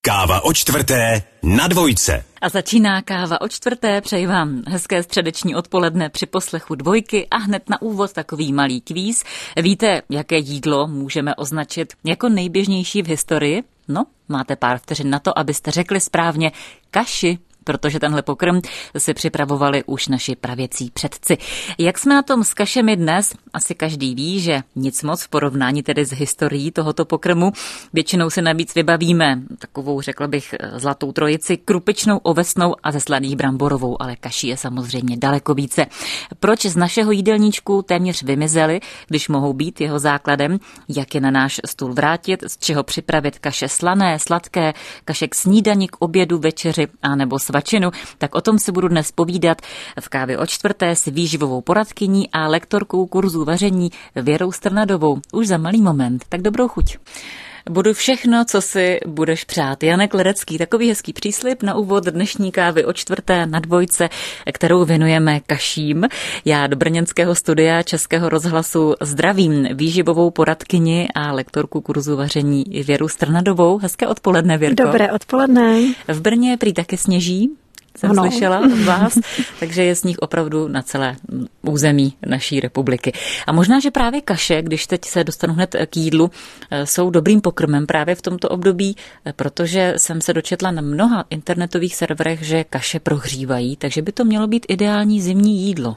Káva o čtvrté na Dvojce. A začíná Káva o čtvrté. Přeji vám hezké středeční odpoledne při poslechu Dvojky a hned na úvod takový malý kvíz. Víte, jaké jídlo můžeme označit jako nejběžnější v historii? No, máte pár vteřin na to, abyste řekli správně kaši, protože tenhle pokrm si připravovali už naši pravěcí předci. Jak jsme na tom s kašemi dnes? Asi každý ví, že nic moc v porovnání tedy s historií tohoto pokrmu. Většinou si navíc vybavíme takovou, řekla bych, zlatou trojici, krupičnou, ovesnou a ze slaných bramborovou, ale kaší je samozřejmě daleko více. Proč z našeho jídelníčku téměř vymizely, když mohou být jeho základem? Jak je na náš stůl vrátit? Z čeho připravit kaše slané, sladké, kaše k snídani, k obědu, večeři a nebo svačinu? Tak o tom si budu dnes povídat v Kávě o čtvrté s výživovou poradkyní a lektorkou kurzu vaření Věrou Strnadovou. Už za malý moment, tak dobrou chuť. Budu všechno, co si budeš přát. Janek Ledecký, takový hezký příslib na úvod dnešní Kávy o čtvrté na Dvojce, kterou věnujeme kaším. Já do brněnského studia Českého rozhlasu zdravím výživovou poradkyni a lektorku kurzu vaření Věru Strnadovou. Hezké odpoledne, Věrko. Dobré odpoledne. V Brně prý také sněží. Jsem slyšela od vás, takže je sníh opravdu na celé území naší republiky. A možná, že právě kaše, když teď se dostanu hned k jídlu, jsou dobrým pokrmem právě v tomto období, protože jsem se dočetla na mnoha internetových serverech, že kaše prohřívají, takže by to mělo být ideální zimní jídlo.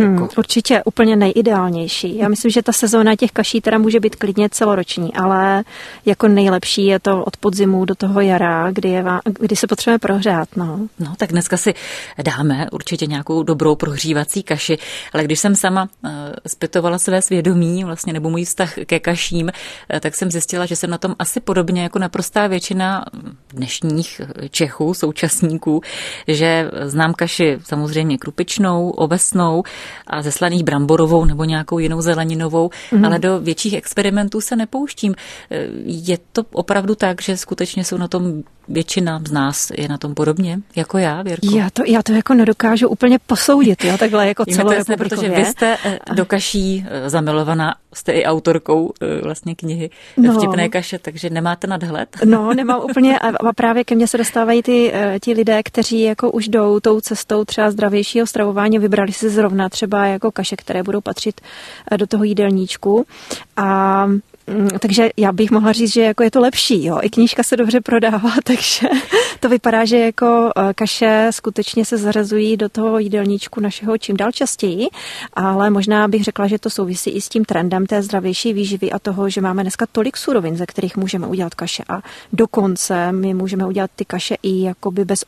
Určitě úplně nejideálnější. Já myslím, že ta sezóna těch kaší teda může být klidně celoroční, ale jako nejlepší je to od podzimu do toho jara, kdy se potřebujeme prohřát. No, tak dneska si dáme určitě nějakou dobrou prohřívací kaši, ale když jsem sama zpytovala své svědomí, vlastně nebo můj vztah ke kaším, tak jsem zjistila, že jsem na tom asi podobně jako naprostá většina dnešních Čechů, současníků, že znám kaši samozřejmě krupičnou, ovesnou a ze slaných bramborovou nebo nějakou jinou zeleninovou, ale do větších experimentů se nepouštím. Je to opravdu tak, že skutečně jsou na tom většina z nás je na tom podobně, jako já, Věrko? Já to jako nedokážu úplně posoudit, jo, takhle jako celorepublikově. Protože vy jste do kaší zamilovaná, jste i autorkou vlastně knihy Vtipné kaše, takže nemáte nadhled? No, nemám úplně a právě ke mně se dostávají ti lidé, kteří jako už jdou tou cestou třeba zdravějšího stravování, vybrali si zrovna třeba jako kaše, které budou patřit do toho jídelníčku a takže já bych mohla říct, že jako je to lepší, jo. I knížka se dobře prodává, takže to vypadá, že jako kaše skutečně se zařazují do toho jídelníčku našeho čím dál častěji, ale možná bych řekla, že to souvisí i s tím trendem té zdravější výživy a toho, že máme dneska tolik surovin, ze kterých můžeme udělat kaše a dokonce my můžeme udělat ty kaše i jakoby bez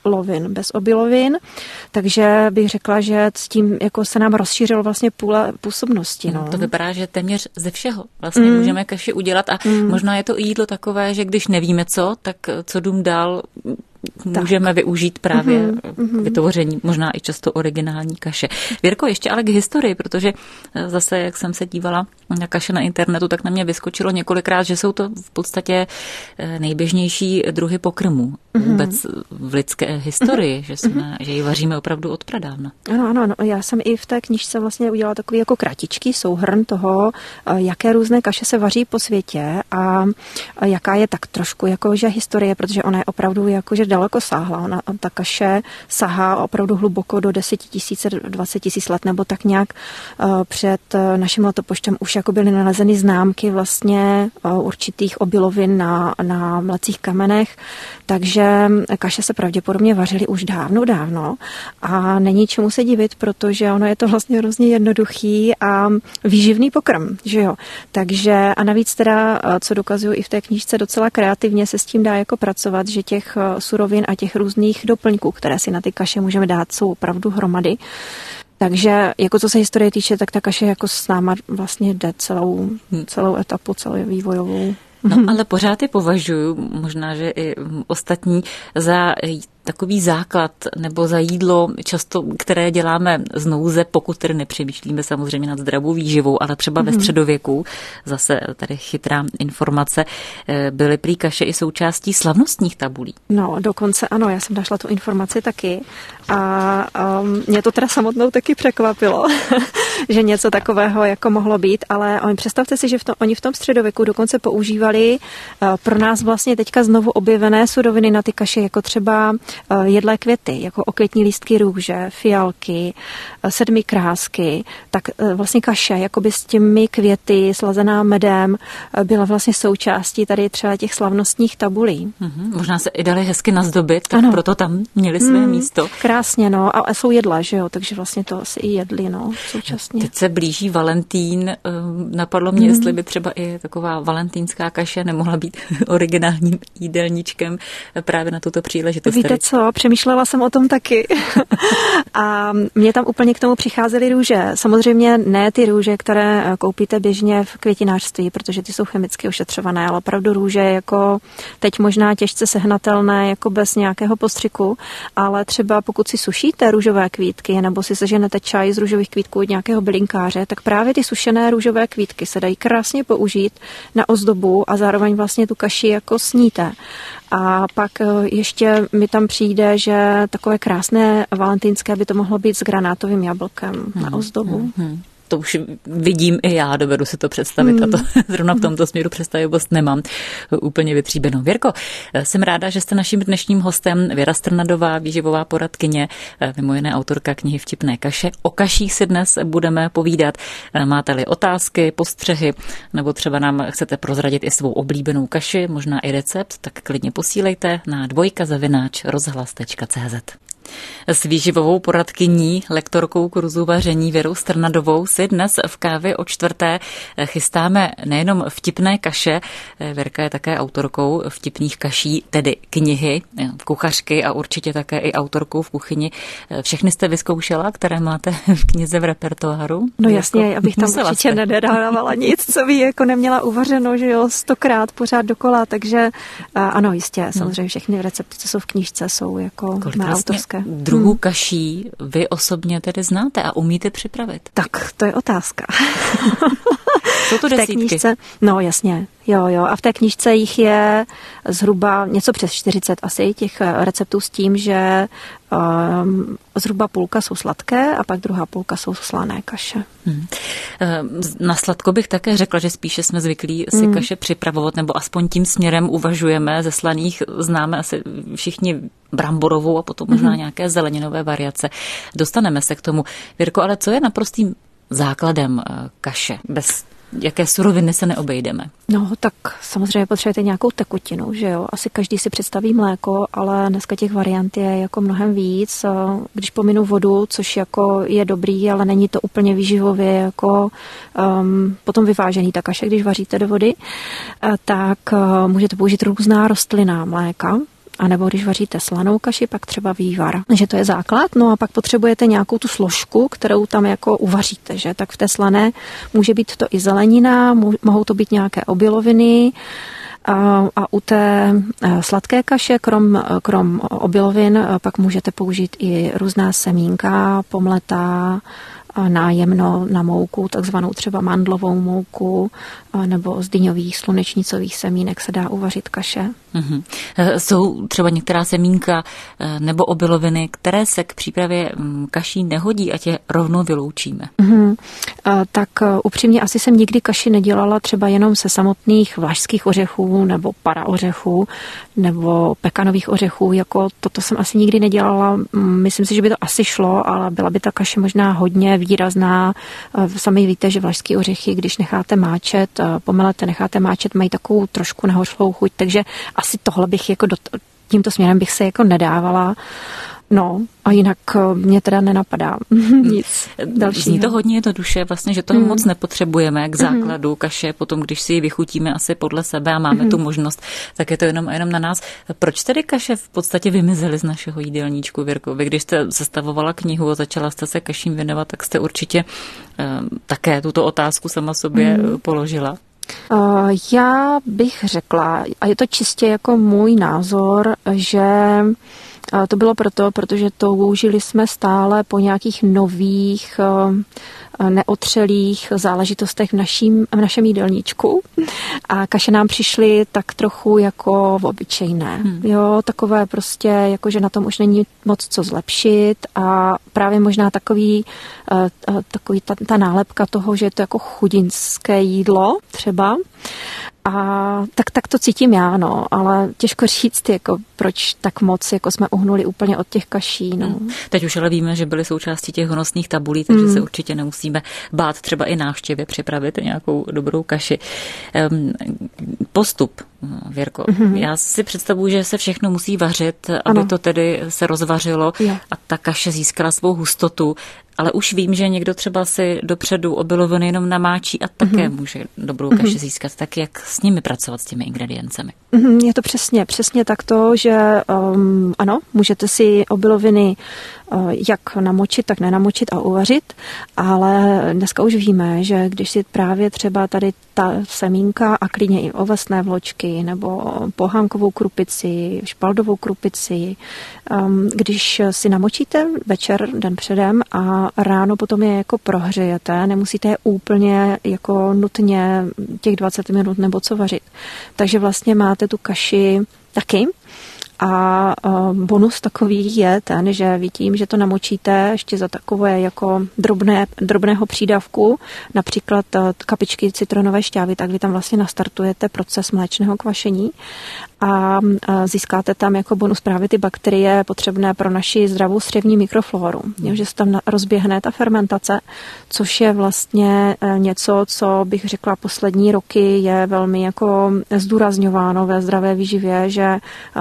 obilovin, takže bych řekla, že s tím jako se nám rozšířilo vlastně půle působnosti. No. To vypadá, že téměř ze všeho vlastně můžeme kaši udělat a možná je to i jídlo takové, že když nevíme co, tak co dům dál můžeme využít právě k vytvoření možná i často originální kaše. Věrko, ještě ale k historii, protože zase, jak jsem se dívala na kaše na internetu, tak na mě vyskočilo několikrát, že jsou to v podstatě nejběžnější druhy pokrmů vůbec v lidské historii, že ji vaříme opravdu od pradávna. Ano, já jsem i v té knížce vlastně udělala takový jako kratičký souhrn toho, jaké různé kaše se vaří po světě a jaká je tak trošku jakože historie, protože ona je opravdu jakože daleko sáhla. Ta kaše sahá opravdu hluboko do 10 000, 20 000 let, nebo tak nějak před naším letopočtem už jako byly nalezeny známky vlastně určitých obilovin na mlecích kamenech, takže kaše se pravděpodobně vařily už dávno a není čemu se divit, protože ono je to vlastně hrozně jednoduchý a výživný pokrm, že jo. Takže a navíc teda, co dokazuju i v té knížce, docela kreativně se s tím dá jako pracovat, že těch surovin a těch různých doplňků, které si na ty kaše můžeme dát, jsou opravdu hromady. Takže jako co se historie týče, tak ta kaše jako s náma vlastně jde celou etapu, celou vývojovou. No, ale pořád je považuji, možná, že i ostatní, za takový základ nebo za jídlo, často, které děláme z nouze, pokud tedy nepřemýšlíme samozřejmě nad zdravou výživou, ale třeba ve středověku, zase tady chytrá informace, byly prý kaše i součástí slavnostních tabulí. No, dokonce ano, já jsem našla tu informaci taky a mě to teda samotnou taky překvapilo, že něco takového jako mohlo být, ale představte si, že oni v tom středověku dokonce používali pro nás vlastně teďka znovu objevené suroviny na ty kaše, jako třeba jedlé květy, jako okvětní lístky růže, fialky, sedmikrásky, tak vlastně kaše, jakoby s těmi květy, slazená medem, byla vlastně součástí tady třeba těch slavnostních tabulí. Možná se i dali hezky nazdobit, tak proto tam měli své místo. Krásně, no, a jsou jedlé, že jo, takže vlastně to asi i jedli, no, současně. Teď se blíží Valentín, napadlo mě, jestli by třeba i taková valentínská kaše nemohla být originálním jídelníčkem právě na tuto příležitost. Víte co, přemýšlela jsem o tom taky. A mě tam úplně k tomu přicházely růže. Samozřejmě ne ty růže, které koupíte běžně v květinářství, protože ty jsou chemicky ošetřované, ale opravdu růže jako teď možná těžce sehnatelné, jako bez nějakého postřiku, ale třeba pokud si sušíte růžové kvítky nebo si seženete čaj z růžových kvítků od nějakého bylinkáře, tak právě ty sušené růžové kvítky se dají krásně použít na ozdobu a zároveň vlastně tu kaši jako sníte. A pak ještě mi tam přijde, že takové krásné valentýnské by to mohlo být s granátovým jablkem na ozdobu. To už vidím i já, dovedu si to představit a to zrovna v tomto směru představivost nemám úplně vytříbenou. Věrko, jsem ráda, že jste naším dnešním hostem. Věra Strnadová, výživová poradkyně, mimo jiné autorka knihy Vtipné kaše. O kaších si dnes budeme povídat. Máte-li otázky, postřehy, nebo třeba nám chcete prozradit i svou oblíbenou kaši, možná i recept, tak klidně posílejte na dvojka@rozhlas.cz. S výživovou poradkyní, lektorkou kurzu vaření Věrou Strnadovou si dnes v Kávě o čtvrté chystáme nejenom vtipné kaše, Věrka je také autorkou vtipných kaší, tedy knihy, kuchařky a určitě také i autorkou v kuchyni. Všechny jste vyzkoušela, které máte v knize v repertoáru? No jasně, abych tam určitě nedávala nic, co by jako neměla uvařeno, že jo, 100krát pořád dokola, takže ano, jistě, samozřejmě všechny recepty, co jsou v knížce, jsou jako mé autorské. Druhů kaší vy osobně tedy znáte a umíte připravit? Tak, to je otázka. Jsou to desítky? Knížce, no jasně, jo. A v té knížce jich je zhruba něco přes 40 asi těch receptů s tím, že zhruba půlka jsou sladké a pak druhá půlka jsou slané kaše. Na sladko bych také řekla, že spíše jsme zvyklí si kaše připravovat, nebo aspoň tím směrem uvažujeme. Ze slaných známe asi všichni bramborovou a potom možná nějaké zeleninové variace. Dostaneme se k tomu. Věrko, ale co je naprostým základem kaše? Bez jaké suroviny se neobejdeme? No, tak samozřejmě potřebujete nějakou tekutinu, že jo? Asi každý si představí mléko, ale dneska těch variant je jako mnohem víc. Když pominu vodu, což jako je dobrý, ale není to úplně výživově jako potom vyvážený ta kaše, když vaříte do vody, tak můžete použít různá rostlinná mléka. A nebo když vaříte slanou kaši, pak třeba vývar, že to je základ. No a pak potřebujete nějakou tu složku, kterou tam jako uvaříte, že? Tak v té slané může být to i zelenina, mohou to být nějaké obiloviny a u té sladké kaše, krom obilovin, pak můžete použít i různá semínka, pomletá, nájemno na mouku, takzvanou třeba mandlovou mouku, nebo z dyňových slunečnicových semínek se dá uvařit kaše. Jsou třeba některá semínka nebo obiloviny, které se k přípravě kaší nehodí a tě rovnou vyloučíme? Tak upřímně asi jsem nikdy kaši nedělala třeba jenom se samotných vlašských ořechů nebo paraořechů nebo pekanových ořechů, jako toto jsem asi nikdy nedělala. Myslím si, že by to asi šlo, ale byla by ta kaše možná hodně výrazná. Sami víte, že vlašské ořechy, když necháte máčet, pomelete, necháte máčet, mají takovou trošku nahořlou chuť, takže asi tohle bych jako tímto směrem bych se jako nedávala. No a jinak mě teda nenapadá nic dalšího. Zní to hodně jednoduše, vlastně, že toho moc nepotřebujeme k základu kaše, potom když si ji vychutíme asi podle sebe a máme tu možnost, tak je to jenom na nás. Proč tedy kaše v podstatě vymizely z našeho jídelníčku, Věrko? Vy když jste sestavovala knihu a začala jste se kaším věnovat, tak jste určitě také tuto otázku sama sobě položila. Já bych řekla, a je to čistě jako můj názor, že To bylo protože toužili jsme stále po nějakých nových neotřelých záležitostech v našem jídelníčku a kaše nám přišly tak trochu jako obyčejné. Jo, takové prostě, jako že na tom už není moc co zlepšit a právě možná takový ta nálepka toho, že je to jako chudinské jídlo třeba. A tak to cítím já, no, ale těžko říct, jako proč tak moc jako jsme uhnuli úplně od těch kaší. No. Teď už ale víme, že byly součástí těch honosných tabulí, takže se určitě nemusíme bát třeba i návštěvě připravit nějakou dobrou kaši. Postup, Věrko. Já si představuji, že se všechno musí vařit, aby to tedy se rozvařilo a ta kaše získala svou hustotu. Ale už vím, že někdo třeba si dopředu obiloviny jenom namáčí a také může dobrou kaši získat. Tak jak s nimi pracovat, s těmi ingrediencemi? Je to přesně takto, že ano, můžete si obiloviny jak namočit, tak nenamočit a uvařit, ale dneska už víme, že když si právě třeba tady ta semínka a klidně i ovesné vločky nebo pohánkovou krupici, špaldovou krupici, když si namočíte večer, den předem a ráno potom je jako prohřejete, nemusíte je úplně jako nutně těch 20 minut nebo co vařit. Takže vlastně máte tu kaši taky. A bonus takový je ten, že vy tím, že to namočíte ještě za takové jako drobného přídavku, například kapičky citronové šťávy, tak vy tam vlastně nastartujete proces mléčného kvašení a získáte tam jako bonus právě ty bakterie potřebné pro naši zdravou střevní mikrofloru. Že se tam rozběhne ta fermentace, což je vlastně něco, co bych řekla poslední roky je velmi jako zdůrazňováno ve zdravé výživě, že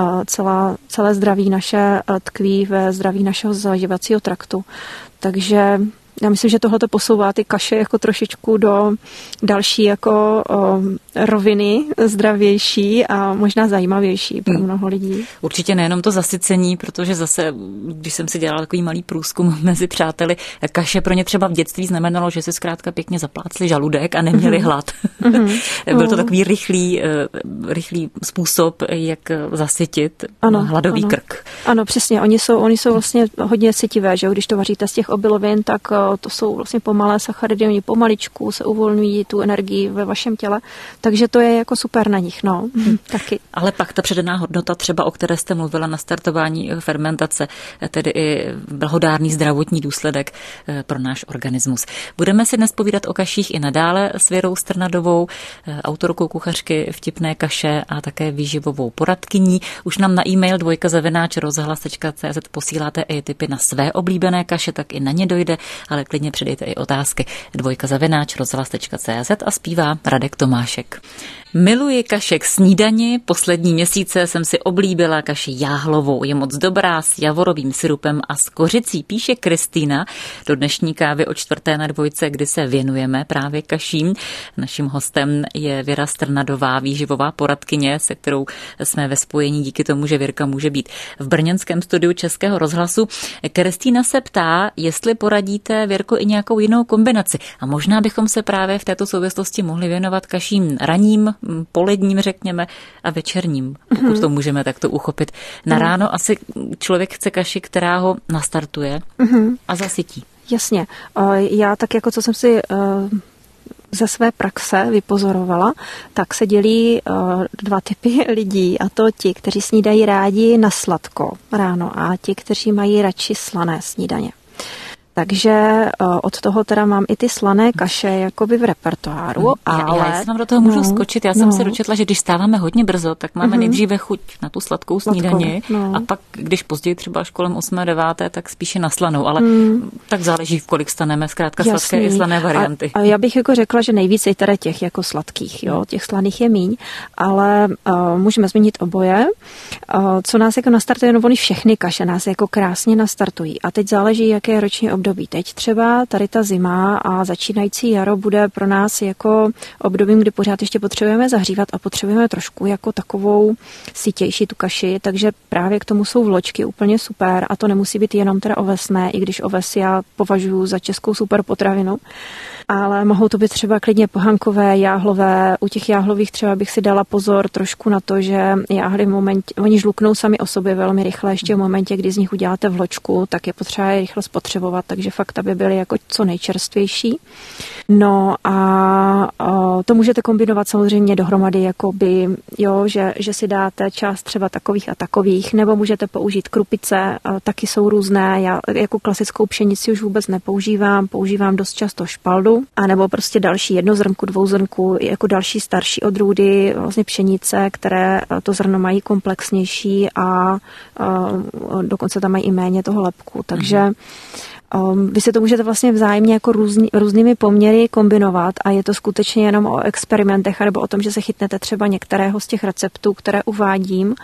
celé zdraví naše tkví ve zdraví našeho zažívacího traktu. Takže já myslím, že tohle posouvá ty kaše jako trošičku do další jako roviny zdravější a možná zajímavější pro mnoho lidí. Určitě nejenom to zasycení, protože zase, když jsem si dělala takový malý průzkum mezi přáteli, kaše pro ně třeba v dětství znamenalo, že si zkrátka pěkně zaplácli žaludek a neměli hlad. Byl to takový rychlý způsob, jak zasytit hladový krk. Ano, přesně. Oni jsou vlastně hodně sytivé, že když to vaříte z těch obilovin, tak to jsou vlastně pomalé sacharidy, oni pomaličku se uvolňují tu energii ve vašem těle, takže to je jako super na nich, no, taky. Ale pak ta předaná hodnota třeba, o které jste mluvila na startování fermentace, tedy i blahodárný zdravotní důsledek pro náš organismus. Budeme si dnes povídat o kaších i nadále s Věrou Strnadovou, autorkou kuchařky Vtipné kaše a také výživovou poradkyní. Už nám na e-mail dvojka@rozhlas.cz posíláte i tipy na své oblíbené kaše, tak i na ně dojde, ale klidně přidejte i otázky dvojka@rozhlas.cz a zpívá Radek Tomášek. Miluji kaše k snídani, poslední měsíce jsem si oblíbila kaši jáhlovou, je moc dobrá s javorovým syrupem a s kořicí, píše Kristýna do dnešní kávy o 4:02, kdy se věnujeme právě kaším. Naším hostem je Věra Strnadová, výživová poradkyně, se kterou jsme ve spojení díky tomu, že Věrka může být v brněnském studiu Českého rozhlasu. Kristýna se ptá, jestli poradíte, Věrko, i nějakou jinou kombinaci. A možná bychom se právě v této souvislosti mohli věnovat kaším raním, poledním, řekněme, a večerním, pokud to můžeme takto uchopit. Na ráno asi člověk chce kaši, která ho nastartuje a zasytí. Jasně. Já tak jako, co jsem si ze své praxe vypozorovala, tak se dělí dva typy lidí, a to ti, kteří snídají rádi na sladko ráno a ti, kteří mají radši slané snídaně. Takže od toho teda mám i ty slané kaše jakoby v repertoáru. Já jsem do toho můžu skočit. Já jsem se dočetla, že když stáváme hodně brzo, tak máme nejdříve chuť na tu sladkou snídani a pak, když později třeba až kolem 8:09, tak spíše na slanou. Ale tak záleží, v kolik staneme, zkrátka sladké i slané varianty. A já bych jako řekla, že nejvíc je teda těch jako sladkých, jo, těch slaných je míň, ale můžeme zmínit oboje. Co nás jako nastartuje, no oni všechny kaše nás jako krásně nastartují. A teď záleží, jaké je roční období období. Teď třeba tady ta zima a začínající jaro bude pro nás jako obdobím, kdy pořád ještě potřebujeme zahřívat a potřebujeme trošku jako takovou sytější tu kaši, takže právě k tomu jsou vločky úplně super a to nemusí být jenom teda ovesné, i když oves já považuji za českou super potravinu. Ale mohou to být třeba klidně pohankové, jáhlové. U těch jáhlových třeba bych si dala pozor trošku na to, že jáhly v momentě, oni žluknou sami o sobě velmi rychle, ještě v momentě, kdy z nich uděláte vločku, tak je potřeba je rychle spotřebovat, takže fakt, aby byly jako co nejčerstvější. No a to můžete kombinovat samozřejmě dohromady, jakoby, jo, že si dáte část třeba takových a takových, nebo můžete použít krupice, taky jsou různé, já jako klasickou pšenici už vůbec používám dost často špaldu, a nebo prostě další jednozrnku, dvouzrnku, jako další starší odrůdy, vlastně pšenice, které to zrno mají komplexnější a dokonce tam mají i méně toho lepku, takže vy si to můžete vlastně vzájemně jako různými poměry kombinovat a je to skutečně jenom o experimentech nebo o tom, že se chytnete třeba některého z těch receptů, které uvádím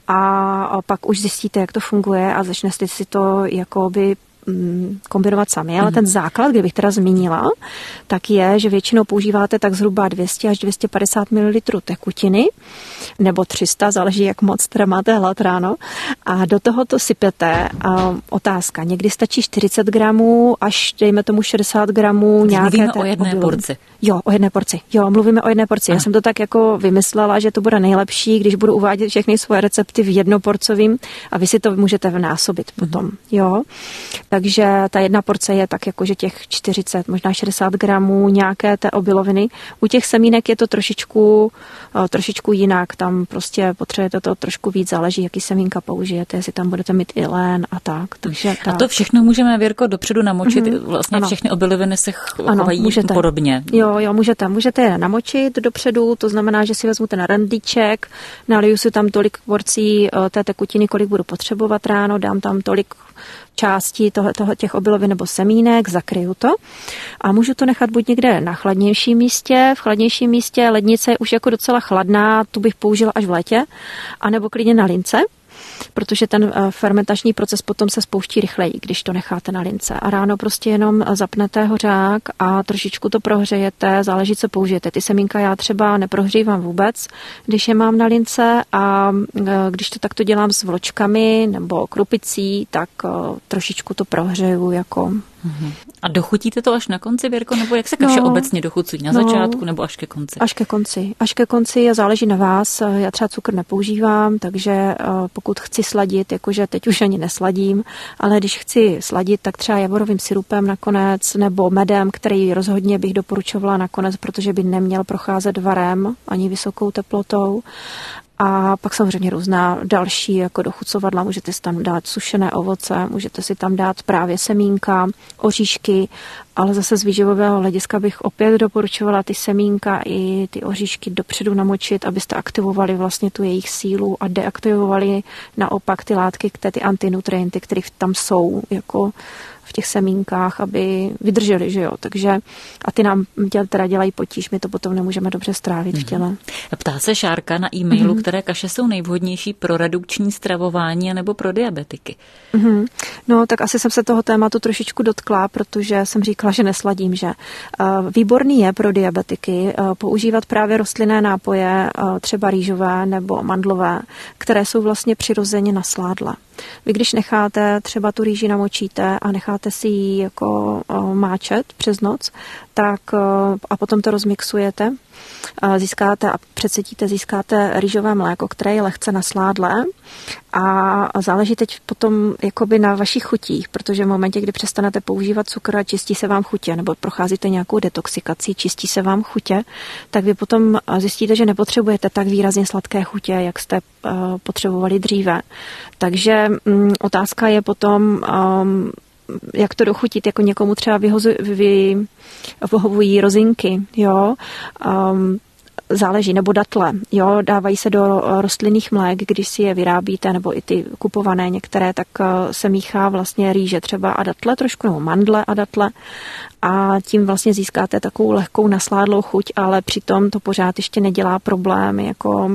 a pak už zjistíte, jak to funguje a začnete si to jakoby kombinovat sami, ale ten základ, kdybych teda zmínila, tak je, že většinou používáte tak zhruba 200 až 250 ml tekutiny, nebo 300, záleží, jak moc teda máte hlad ráno, a do toho to sypete. Otázka, někdy stačí 40 gramů až, dejme tomu 60 gramů nějaké mluvíme o jedné porci. Jo, o jedné porci. Jo, mluvíme o jedné porci. Já jsem to tak jako vymyslela, že to bude nejlepší, když budu uvádět všechny svoje recepty v jednoporcovým a vy si to můžete vnásobit potom. Jo. Takže ta jedna porce je tak jako, že těch 40, možná 60 gramů nějaké té obiloviny. U těch semínek je to trošičku jinak. Tam prostě potřebujete to trošku víc, záleží, jaký semínka použijete, jestli tam budete mít i lén a tak. Takže a to všechno můžeme, Věrko, dopředu namočit. Vlastně ano. Všechny obiloviny se chovají podobně. Jo, můžete je namočit dopředu, to znamená, že si vezmu ten randlíček, naliju si tam tolik porcí té tekutiny, kolik budu potřebovat ráno, dám tam tolik částí těch obilovin nebo semínek, zakryju to a můžu to nechat buď někde na chladnějším místě, v chladnějším místě, lednice je už jako docela chladná, tu bych použila až v létě, anebo klidně na lince, protože ten fermentační proces potom se spouští rychleji, když to necháte na lince. A ráno prostě jenom zapnete hořák a trošičku to prohřejete, záleží, co použijete. Ty semínka já třeba neprohřívám vůbec, když je mám na lince a když to takto dělám s vločkami nebo krupicí, tak trošičku to prohřeju jako... A dochutíte to až na konci, Věrko, nebo jak se kaše obecně dochucují? Na začátku nebo až ke konci? Až ke konci a záleží na vás. Já třeba cukr nepoužívám, takže pokud chci sladit, jakože teď už ani nesladím, ale když chci sladit, tak třeba javorovým sirupem nakonec nebo medem, který rozhodně bych doporučovala nakonec, protože by neměl procházet varem ani vysokou teplotou. A pak samozřejmě různá další jako dochucovadla, můžete si tam dát sušené ovoce, můžete si tam dát právě semínka, oříšky, ale zase z výživového hlediska bych opět doporučovala ty semínka i ty oříšky dopředu namočit, abyste aktivovali vlastně tu jejich sílu a deaktivovali naopak ty látky, ty antinutrienty, které tam jsou jako v těch semínkách, aby vydrželi, že jo. Takže a ty nám teda dělají potíž, my to potom nemůžeme dobře strávit v těle. Ptá se Šárka na e-mailu, které kaše jsou nejvhodnější pro redukční stravování nebo pro diabetiky. No, tak asi jsem se toho tématu trošičku dotkla, protože jsem říkala, že nesladím, že výborný je pro diabetiky používat právě rostlinné nápoje, třeba rýžové nebo mandlové, které jsou vlastně přirozeně nasládlé. Vy když necháte třeba tu rýži namočíte a necháte si ji jako máčet přes noc, tak a potom to rozmixujete, získáte rýžové mléko, které je lehce nasládlé a záleží teď potom jakoby na vašich chutích, protože v momentě, kdy přestanete používat cukr a čistí se vám chutě, nebo procházíte nějakou detoxikací, čistí se vám chutě, tak vy potom zjistíte, že nepotřebujete tak výrazně sladké chutě, jak jste potřebovali dříve. Takže otázka je potom, jak to dochutit, jako někomu třeba vyhovují rozinky, jo, záleží, nebo datle, jo, dávají se do rostlinných mlék, když si je vyrábíte, nebo i ty kupované některé, tak se míchá vlastně rýže třeba a datle trošku, nebo mandle a datle a tím vlastně získáte takovou lehkou nasládlou chuť, ale přitom to pořád ještě nedělá problém jako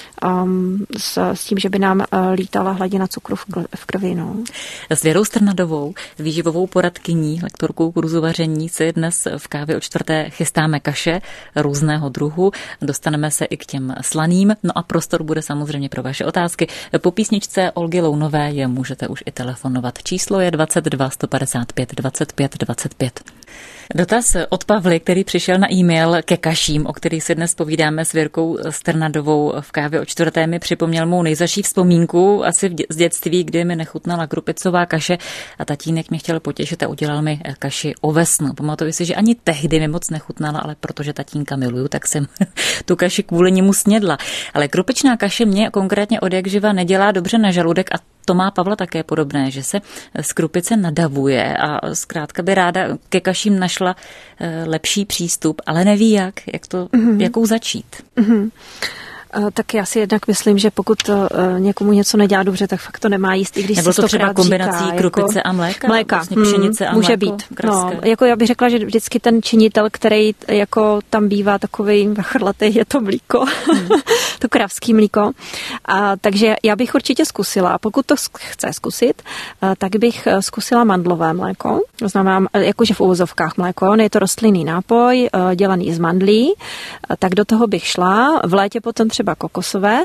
s tím, že by nám lítala hladina cukru v krvi. No. S Věrou Strnadovou, výživovou poradkyní, lektorkou kurzu vaření, se dnes v Kávě o čtvrté chystáme kaše různého druhu. Dostaneme se i k těm slaným, no a prostor bude samozřejmě pro vaše otázky. Po písničce Olgy Lounové je můžete už i telefonovat. Číslo je 22 155 25 25. Dotaz od Pavly, který přišel na e-mail ke kaším, o kterých se dnes povídáme s Věrkou Strnadovou v Kávě o čtvrté, mi připomněl mou nejzaší vzpomínku asi z dětství, kdy mi nechutnala krupicová kaše a tatínek mě chtěl potěšit a udělal mi kaši ovesnou. Pamatuju si, že ani tehdy mi moc nechutnala, ale protože tatínka miluju, tak jsem tu kaši kvůli němu snědla. Ale krupičná kaše mě konkrétně odjakživa nedělá dobře na žaludek a to má Pavla také podobné, že se z krupice nadavuje a zkrátka by ráda ke kaším našla lepší přístup, ale neví jakou začít. Tak já si jednak myslím, že pokud někomu něco nedělá dobře, tak fakt to nemá jíst, i když nebo se to třeba kombinací říká, krupice a mléka? Vlastně pšenice a může mléko, být. No, jako já bych řekla, že vždycky ten činitel, který jako tam bývá takovej chrlatý, je to mlíko, to kravský mlíko. Takže já bych určitě zkusila, pokud to chce zkusit, tak bych zkusila mandlové mléko. To znamená, jakože v uvozovkách mléko, je to rostlinný nápoj, dělaný z mandlí, tak do toho bych šla. V létě potom třeba kokosové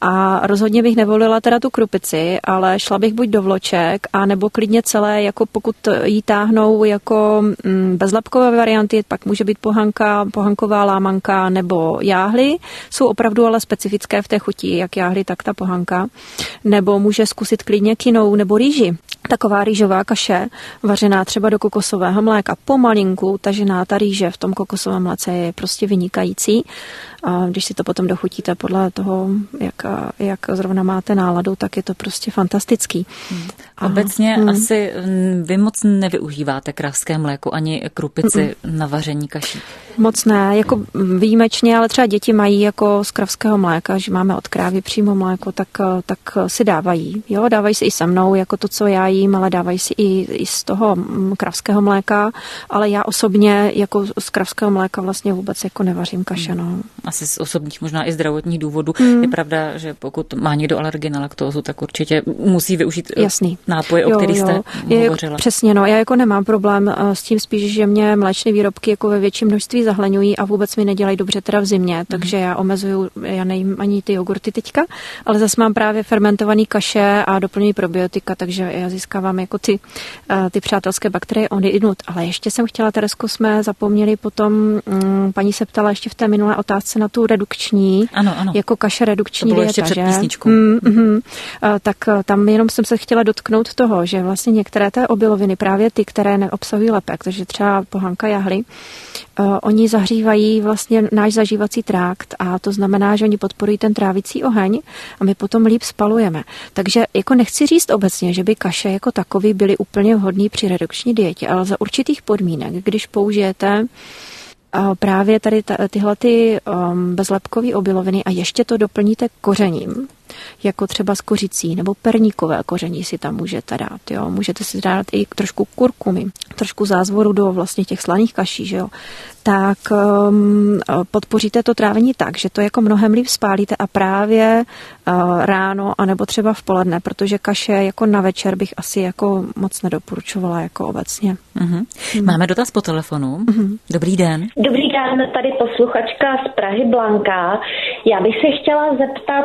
a rozhodně bych nevolila teda tu krupici, ale šla bych buď do vloček, a nebo klidně celé, jako pokud jí táhnou jako bezlepkové varianty, pak může být pohanková lámanka nebo jáhly. Jsou opravdu ale specifické v té chuti, jak jáhly, tak ta pohanka. Nebo může zkusit klidně kinou nebo rýži. Taková rýžová kaše, vařená třeba do kokosového mléka, pomalinku tažená ta rýže v tom kokosovém mléce je prostě vynikající. A když si to potom dochutíte podle toho, jak zrovna máte náladu, tak je to prostě fantastický. Obecně asi vy moc nevyužíváte kravské mléko ani krupici na vaření kaší. Moc ne, jako výjimečně, ale třeba děti mají jako z kravského mléka, že máme od krávy přímo mléko, tak si dávají. Jo, dávají si i se mnou, jako to, co já jím, ale dávají si i z toho kravského mléka, ale já osobně jako z kravského mléka vlastně vůbec jako nevařím kaše, no. Asi z osobních, možná i zdravotních důvodů. Je pravda, že pokud má někdo alergii na laktózu, tak určitě musí využít nápoje, o kterých jste hovořila. Přesně, no, já jako nemám problém s tím, spíš, že mě mléčné výrobky jako ve větším množství zahleňují a vůbec mi nedělají dobře teda v zimě, takže já omezuju, já nejím ani ty jogurty teďka, ale zase mám právě fermentovaný kaše a doplňují probiotika, takže já získávám jako ty přátelské bakterie odinut. Ale ještě jsem chtěla, Teresko, jsme zapomněli potom, paní se ptala ještě v té minulé otázce na tu redukční, ano. jako kaše redukční to bylo dieta, ještě před písničkou. Tak tam jenom jsem se chtěla dotknout toho, že vlastně některé té obiloviny, právě ty, které neobsahují lepek, takže třeba pohanka, jáhly, oni zahřívají vlastně náš zažívací trakt a to znamená, že oni podporují ten trávicí oheň a my potom líp spalujeme. Takže jako nechci říct obecně, že by kaše jako takový byly úplně vhodný při redukční dietě, ale za určitých podmínek, když použijete právě tady tyhle bezlepkové obiloviny a ještě to doplníte kořením, jako třeba z kořicí nebo perníkové koření si tam můžete dát. Jo. Můžete si dát i trošku kurkumy, trošku zázvoru do vlastně těch slaných kaší, že jo. Tak podpoříte to trávení tak, že to jako mnohem líp spálíte a právě ráno anebo třeba v poledne, protože kaše jako na večer bych asi jako moc nedoporučovala jako obecně. Máme dotaz po telefonu. Dobrý den. Dobrý den, tady posluchačka z Prahy Blanka. Já bych se chtěla zeptat,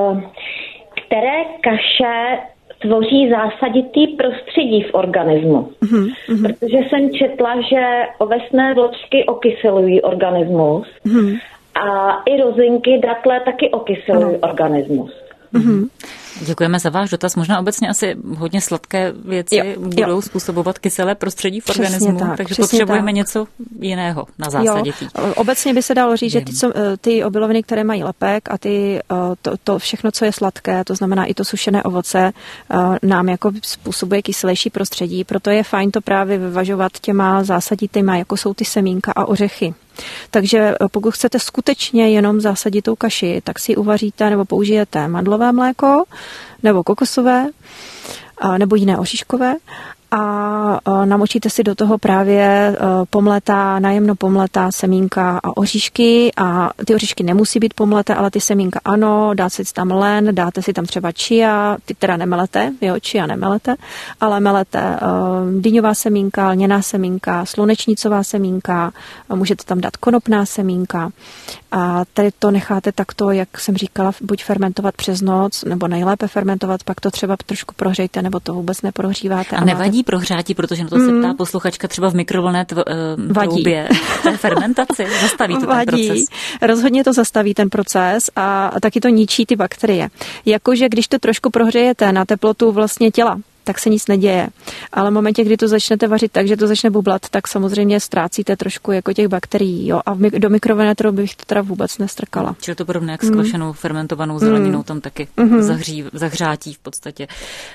které kaše tvoří zásaditý prostředí v organismu. Protože jsem četla, že ovesné vločky okyselují organismus a i rozinky, datle taky okyselují organismus. Děkujeme za váš dotaz. Možná obecně asi hodně sladké věci budou způsobovat kyselé prostředí v organismu, takže potřebujeme něco jiného na zásadě. Obecně by se dalo říct, že ty obiloviny, které mají lepek a to všechno, co je sladké, to znamená i to sušené ovoce, nám jako způsobuje kyselější prostředí, proto je fajn to právě vyvažovat těma zásaditýma, jako jsou ty semínka a ořechy. Takže pokud chcete skutečně jenom zásaditou kaši, tak si uvaříte nebo použijete mandlové mléko nebo kokosové nebo jiné oříškové a namočíte si do toho právě najemno pomletá semínka a oříšky a ty oříšky nemusí být pomleté, ale ty semínka ano, dáte si tam len, dáte si tam třeba chia, ty teda nemelete, chia nemelete, ale melete dyňová semínka, lněná semínka, slunečnicová semínka, můžete tam dát konopná semínka a tady to necháte takto, jak jsem říkala, buď fermentovat přes noc, nebo nejlépe fermentovat, pak to třeba trošku prohřejte, nebo to vůbec neprohříváte. A nevadí prohřátí, protože na to se ptá posluchačka třeba v mikrovlnné troubě té fermentaci? Zastaví to ten proces? Rozhodně to zastaví ten proces a taky to ničí ty bakterie. Jakože když to trošku prohřejete na teplotu vlastně těla, tak se nic neděje. Ale v momentě, kdy to začnete vařit tak, že to začne bublat, tak samozřejmě ztrácíte trošku jako těch bakterií. Jo? A do mikrovlnné trouby bych to teda vůbec nestrkala. Čili to podobné jak s kvašenou fermentovanou zeleninou, tam taky zahřátí v podstatě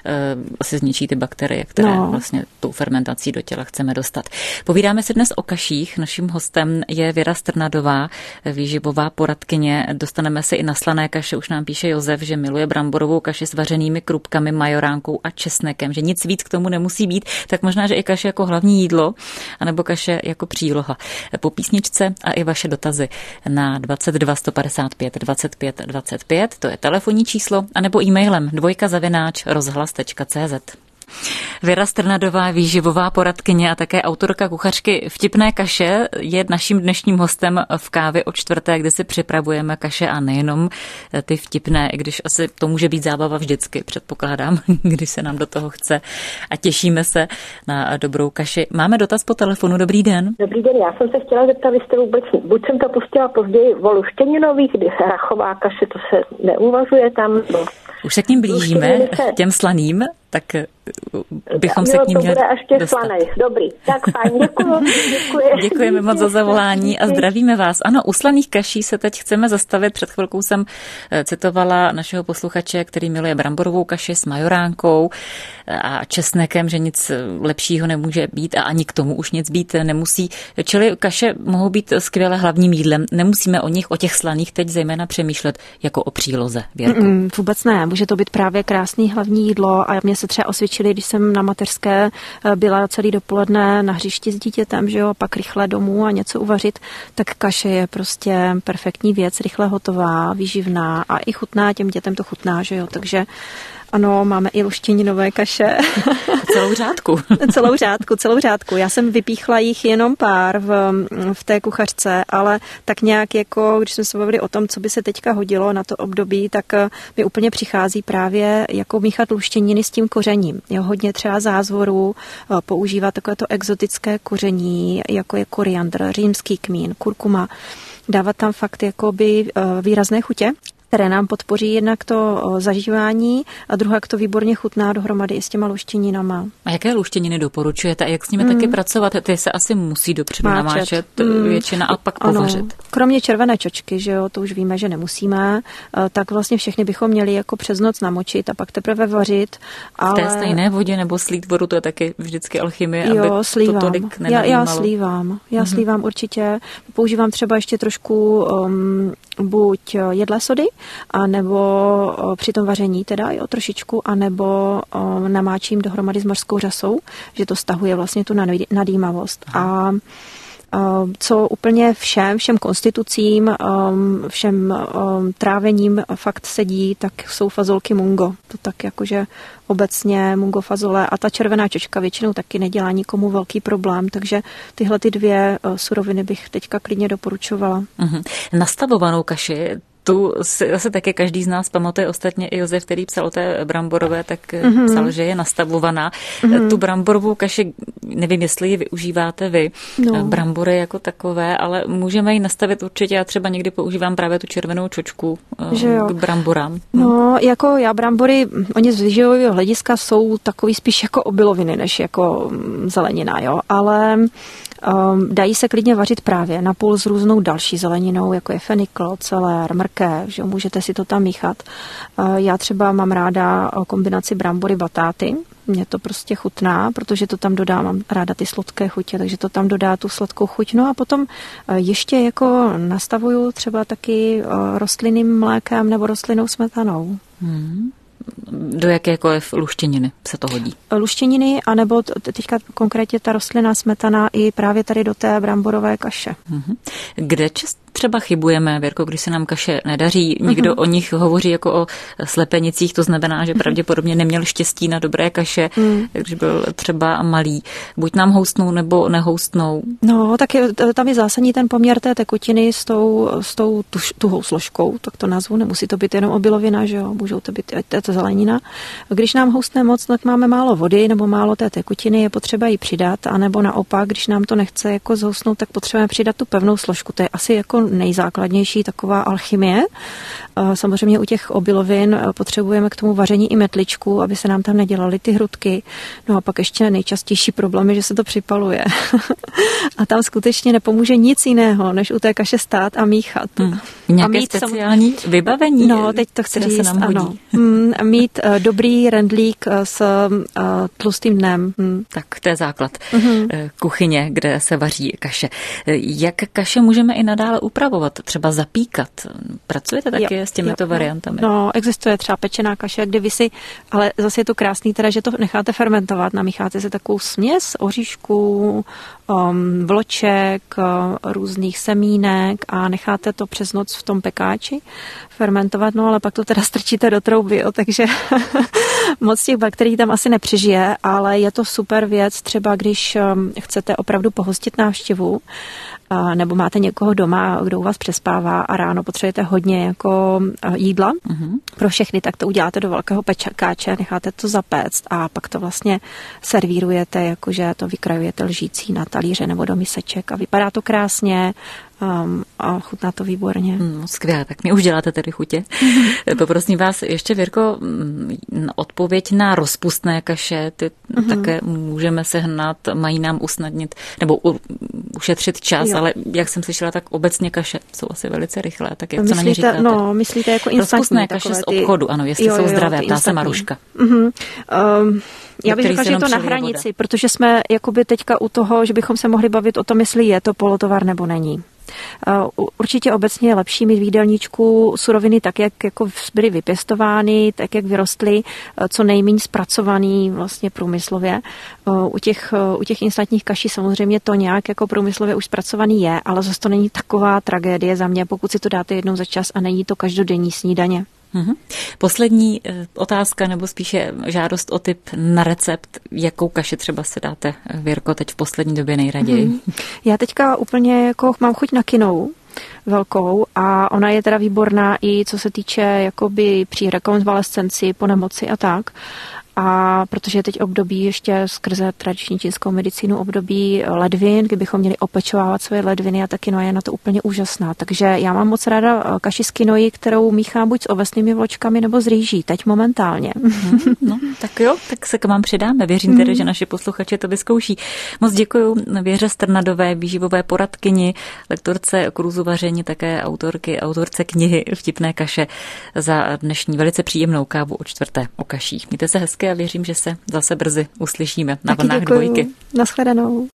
asi zničí ty bakterie, které vlastně tou fermentací do těla chceme dostat. Povídáme si dnes o kaších. Naším hostem je Věra Strnadová, výživová poradkyně. Dostaneme se i na slané kaše. Už nám píše Josef, že miluje bramborovou kaši s vařenými krupkami, majoránkou a česnekem, že nic víc k tomu nemusí být, tak možná, že i kaše jako hlavní jídlo, anebo kaše jako příloha. Po písničce a i vaše dotazy na 22 155 25 25, to je telefonní číslo, anebo e-mailem dvojka@rozhlas.cz. Věra Strnadová, výživová poradkyně a také autorka kuchařky Vtipné kaše, je naším dnešním hostem v Kávě o čtvrté, kde si připravujeme kaše a nejenom ty vtipné, i když asi to může být zábava vždycky, předpokládám, když se nám do toho chce a těšíme se na dobrou kaši. Máme dotaz po telefonu, dobrý den. Dobrý den, já jsem se chtěla zeptat, vy jste vůbec, buď jsem to pustila později o luštěninových, kdy rachová kaše, to se neuvažuje tam, no. Už se k ním blížíme, těm slaným, tak bychom se k ním měli dostat. Slanej. Dobrý, tak fajn, děkuji. Děkujeme moc za zavolání a zdravíme vás. Ano, u slaných kaší se teď chceme zastavit. Před chvilkou jsem citovala našeho posluchače, který miluje bramborovou kaši s majoránkou a česnekem, že nic lepšího nemůže být a ani k tomu už nic být nemusí. Čili kaše mohou být skvěle hlavním jídlem. Nemusíme o těch slaných teď zejména přemýšlet jako o příloze. Vůbec ne, může to být právě krásný hlavní jídlo a mě se třeba osvědčili, když jsem na mateřské byla celý dopoledne na hřišti s dítětem, že jo, pak rychle domů a něco uvařit, tak kaše je prostě perfektní věc, rychle hotová, výživná a i chutná, těm dětem to chutná, že jo, takže ano, máme i luštěninové kaše. Celou řádku. Já jsem vypíchla jich jenom pár v té kuchařce, ale tak nějak jako, když jsme se bavili o tom, co by se teďka hodilo na to období, tak mi úplně přichází právě jako míchat luštěniny s tím kořením. Jo, hodně třeba zázvorů, používat takovéto exotické koření, jako je koriandr, římský kmín, kurkuma. Dávat tam fakt jakoby výrazné chutě, které nám podpoří jednak to zažívání a druhá to výborně chutná dohromady i s těma luštěninama. A jaké luštěniny doporučujete a jak s nimi taky pracovat? Ty se asi musí dopředu namáčet většina a pak povařit. Ano. Kromě červené čočky, že jo, to už víme, že nemusíme, tak vlastně všechny bychom měli jako přes noc namočit a pak teprve vařit. Ale... V té stejné vodě nebo slít vodu, to je taky vždycky alchymie, jo, aby slívám. To tolik nenadýmalo. Já slívám určitě. Používám třeba ještě trošku buď jedlé sody, a nebo při tom vaření teda jo, trošičku, a nebo namáčím dohromady s mořskou řasou, že to stahuje vlastně tu nadýmavost. A co úplně všem konstitucím, všem trávením fakt sedí, tak jsou fazolky mungo. To tak jakože obecně mungo fazole a ta červená čočka většinou taky nedělá nikomu velký problém, takže tyhle ty dvě suroviny bych teďka klidně doporučovala. Nastavovanou kaši, tu si asi také každý z nás pamatuje, ostatně i Josef, který psal o té bramborové, tak psal, že je nastavovaná. Tu bramborovou kaši, nevím, jestli ji využíváte vy, brambory jako takové, ale můžeme ji nastavit určitě. Já třeba někdy používám právě tu červenou čočku k bramborám. No, jako já brambory, oni z výživového hlediska jsou takový spíš jako obiloviny, než jako zelenina, jo, ale dají se klidně vařit právě napůl s různou další zeleninou, jako je fenikl, celer, mrkev, že můžete si to tam míchat. Já třeba mám ráda kombinaci brambory batáty, mě to prostě chutná, protože to tam dodám, mám ráda ty sladké chutě, takže to tam dodá tu sladkou chuť. No a potom ještě jako nastavuju třeba taky rostlinným mlékem nebo rostlinnou smetanou. do jakékoliv luštěniny se to hodí? Luštěniny, anebo teďka konkrétně ta rostlinná smetana i právě tady do té bramborové kaše. Kde třeba chybujeme, Věrko, když se nám kaše nedaří? Někdo o nich hovoří jako o slepenicích, to znamená, že pravděpodobně neměl štěstí na dobré kaše, když byl třeba malý. Buď nám houstnou, nebo nehoustnou. No, tak tam je zásadní ten poměr té tekutiny s tou tuhou složkou, tak to nazvu. Nemusí to být jenom obilovina, že jo, můžou to být to zelenina. Když nám houstne moc, tak máme málo vody nebo málo té tekutiny, je potřeba ji přidat, anebo naopak, když nám to nechce jako zhoustnout, tak potřebujeme přidat tu pevnou složku. To je asi jako nejzákladnější taková alchymie. Samozřejmě u těch obilovin potřebujeme k tomu vaření i metličku, aby se nám tam nedělaly ty hrudky. No a pak ještě nejčastější problém je, že se to připaluje. A tam skutečně nepomůže nic jiného, než u té kaše stát a míchat. Nějaké speciální vybavení? No, teď to chci říct, ano. Mít dobrý rendlík s tlustým dnem. Tak to je základ kuchyně, kde se vaří kaše. Jak kaše můžeme i nadále upravovat? Třeba zapíkat? Pracujete taky s těmito variantami? No, existuje třeba pečená kaše, kde vy si, ale zase je to krásný, teda, že to necháte fermentovat. Namícháte si takovou směs oříšků, vloček, různých semínek a necháte to přes noc v tom pekáči fermentovat, no ale pak to teda strčíte do trouby, jo, takže moc těch bakterií tam asi nepřežije, ale je to super věc, třeba když chcete opravdu pohostit návštěvu, nebo máte někoho doma, kdo u vás přespává a ráno potřebujete hodně jako jídla pro všechny, tak to uděláte do velkého pečáče, necháte to zapéct a pak to vlastně servírujete, jakože to vykrajujete lžící na talíře nebo do miseček a vypadá to krásně a chutná to výborně. Skvěle, tak mi už děláte tedy chutě. Poprosím vás ještě, Věrko, odpověď na rozpustné kaše, ty také můžeme sehnat, mají nám usnadnit nebo ušetřit čas, ale jak jsem slyšela, tak obecně kaše jsou asi velice rychlé, tak jak co na ně říkáte? No, myslíte jako instantní. Rozpustné kaše z obchodu, ano, jestli jsou zdravé, ptá se Maruška. Já bych řekla, že je to na hranici, protože jsme jakoby teďka u toho, že bychom se mohli bavit o tom, jestli je to polotovar nebo není. Určitě obecně je lepší mít v jídelníčku suroviny tak, jak jako byly vypěstovány, tak, jak vyrostly, co nejméně zpracovaný vlastně průmyslově. U těch instantních kaší samozřejmě to nějak jako průmyslově už zpracovaný je, ale zase to není taková tragédie za mě, pokud si to dáte jednou za čas a není to každodenní snídaně. Poslední otázka, nebo spíše žádost o tip na recept, jakou kaši třeba se dáte, Věrko, teď v poslední době nejraději? Já teďka úplně jako mám chuť na kinou velkou a ona je teda výborná i co se týče jakoby při rekonvalescenci po nemoci a tak. A protože je teď období ještě skrze tradiční čínskou medicínu období ledvin, kdybychom měli opečovávat svoje ledviny a ta quinoa je na to úplně úžasná. Takže já mám moc ráda kaši z quinoy, kterou míchám buď s ovesnými vločkami nebo s rýží, teď momentálně. No, tak jo, tak se k vám přidáme. Věřím tedy, že naši posluchači to vyzkouší. Moc děkuju Věře Strnadové, výživové poradkyni, lektorce kurzu vaření, také autorce knihy Vtipné kaše za dnešní velice příjemnou kávu o čtvrté o kaších. Mějte se hezky a věřím, že se zase brzy uslyšíme na vlnách Dvojky. Naschledanou.